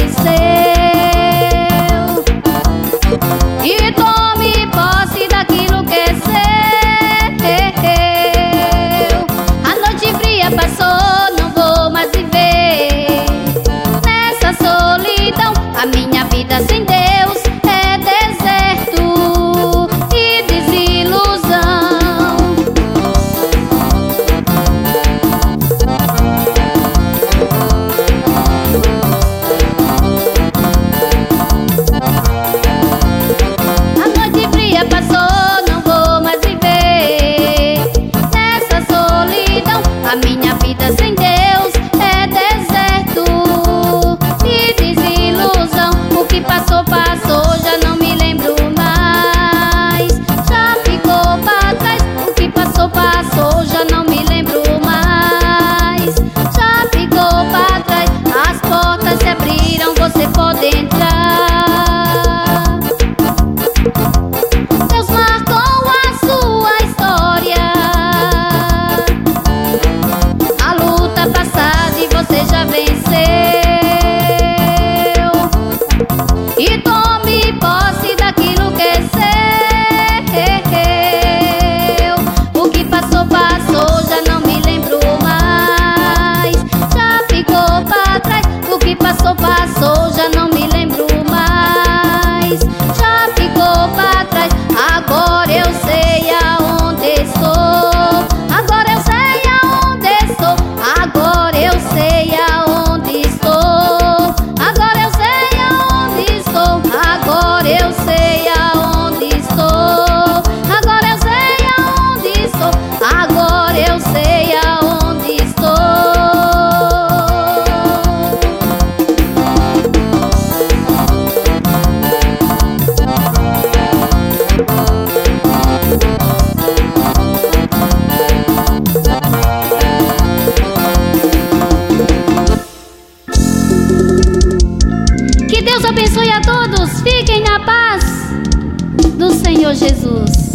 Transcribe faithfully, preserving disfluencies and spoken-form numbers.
venceu. E tome posse daquilo que é seu. A noite fria passou, não vou mais viver nessa solidão. A minha vida sem Deus é deserto e desilusão. A noite fria passou, não vou mais viver nessa solidão. A minha vida sem Deus é deserto e desilusão. O que passou, passou, já não me lembro mais. Já ficou pra trás. O que passou, passou, já não me lembro mais. Já ficou pra trás. As portas se abriram, você pode entrar. Deus marcou a sua história. A luta passada e você já venceu. E tome posse daquilo que é seu. O que passou, passou, já não me lembro mais. Já ficou pra trás. O que passou, passou, já não me lembro mais. Já ficou pra trás. Agora eu sei aonde estou. Agora eu sei aonde estou. Agora eu sei aonde estou. Agora eu sei aonde estou. Agora eu sei aonde estou. Agora eu sei aonde estou. Agora eu sei aonde estou. Que Deus abençoe a todos. Fiquem na paz do Senhor Jesus.